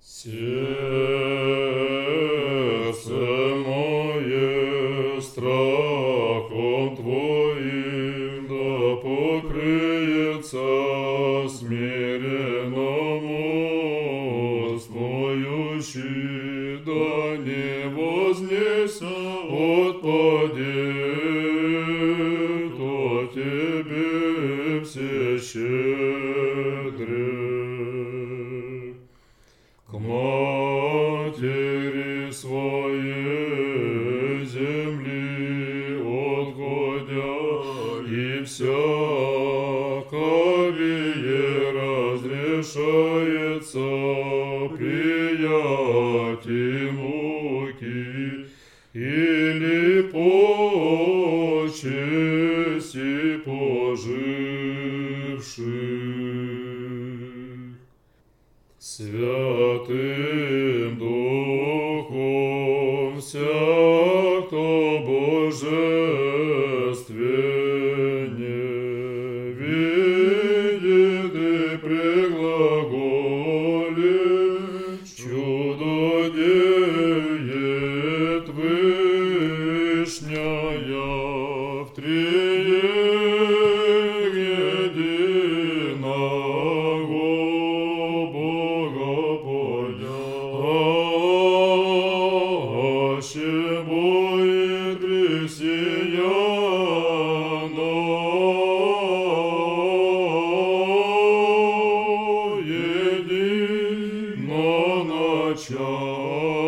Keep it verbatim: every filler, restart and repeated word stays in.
Сердце мое страхом Твоим да покрыется смиренному, смоющий, да не вознеся отпадет от Тебе все щедры. К матери своей земли отходя, и всяковее разрешается приять и муки или почести поживших. Святым Духом всяк то божественне видит и предглаголит, чудо деет Вышняя в триединого аще будет християна едино начало.